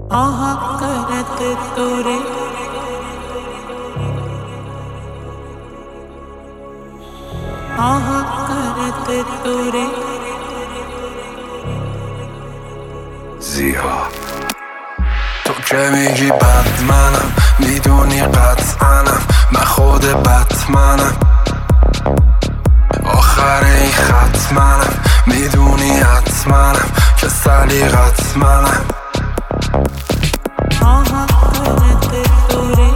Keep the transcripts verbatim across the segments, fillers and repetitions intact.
आहा करत तोरे आहा करत तोरे زیاد تو که میگی بد منم، میدونی قطعنم، من خود بتمنم، آخر این خط منم، میدونی حتمنم که سلیقت منم. आहा करत तोरे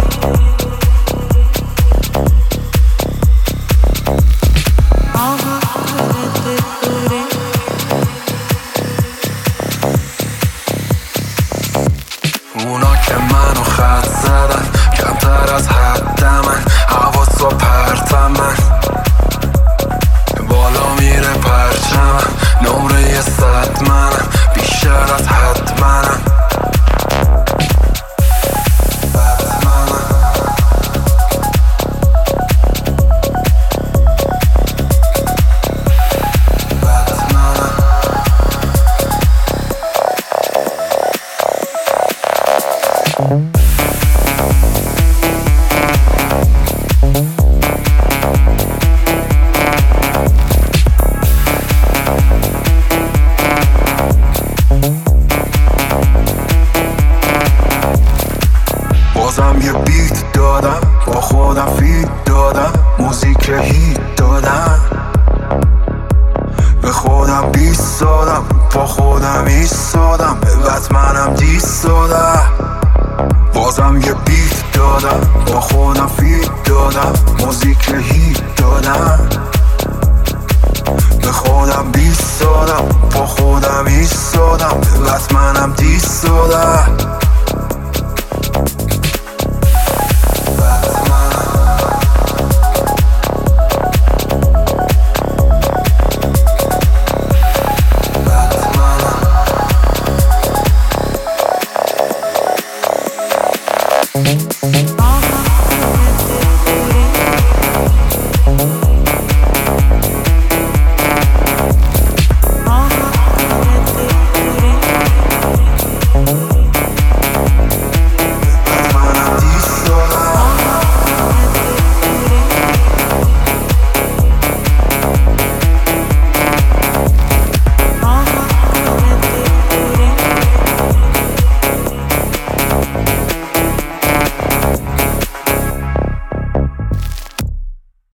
आहा करत तोरे اونا که منو خط زدن کمتر از حدمن، حواسا پرتمن، بالا میره پرچمم، نمره صد منم، بیشتر از حد منم. بازم یه بیت دادم، با خودم فیت دادم، موزیک هیت دادم، به خودم بیست دادم، با خودم ایستادم، به بتمنم دیست دادم. بازم یه بیت دادم، با خودم فیت دادم، موزیک هیت دادم، به خودم بیست دادم، با خودم ایستادم، به بتمنم دیست دادم.